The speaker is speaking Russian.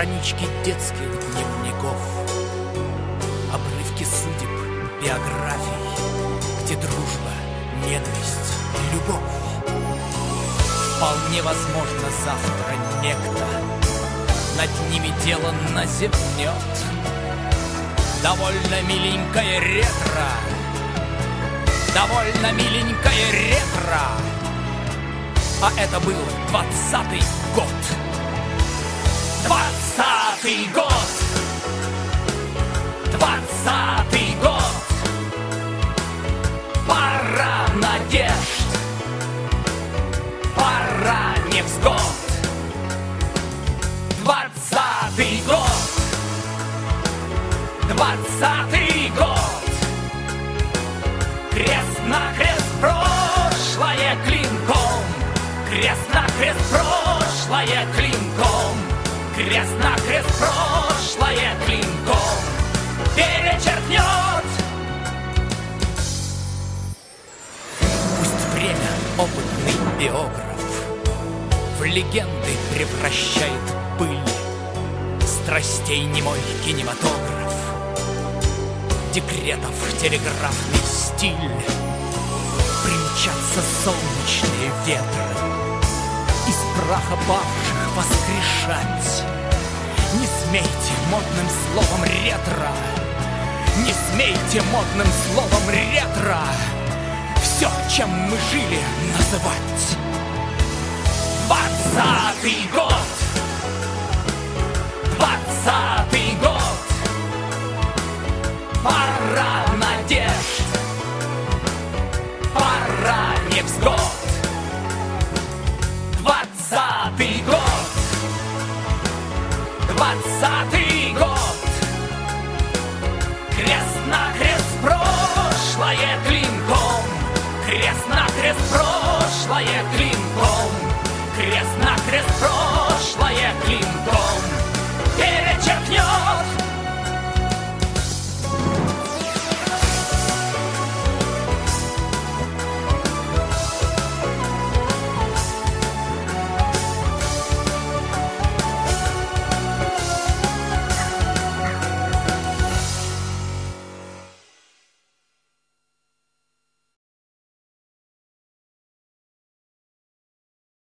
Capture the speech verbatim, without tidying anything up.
Странички детских дневников, обрывки судеб, биографий, где дружба, ненависть, любовь. Вполне возможно, завтра некто над ними деланно зевнет. Довольно миленькое ретро, довольно миленькое ретро. А это был двадцатый год. Двадцатый год. Двадцатый год. Пора надежд, пора невзгод. Двадцатый год. Двадцатый год. Крест-накрест прошлое клинком. Крест-накрест прошлое клинком. Крест-накрест прошлое клинком перечеркнет. Пусть время опытный биограф в легенды превращает пыль страстей немой кинематограф, декретов телеграфный стиль. Примчатся солнечные ветры, из праха павших воскрешать. Не смейте модным словом ретро, не смейте модным словом ретро все, чем мы жили, называть. Двадцатый год. Двадцатый год. Пора надежд, пора невзгод. Двадцатый год. Двадцатый год. Крест-накрест прошлое клинком. Крест-накрест прошлое клинком.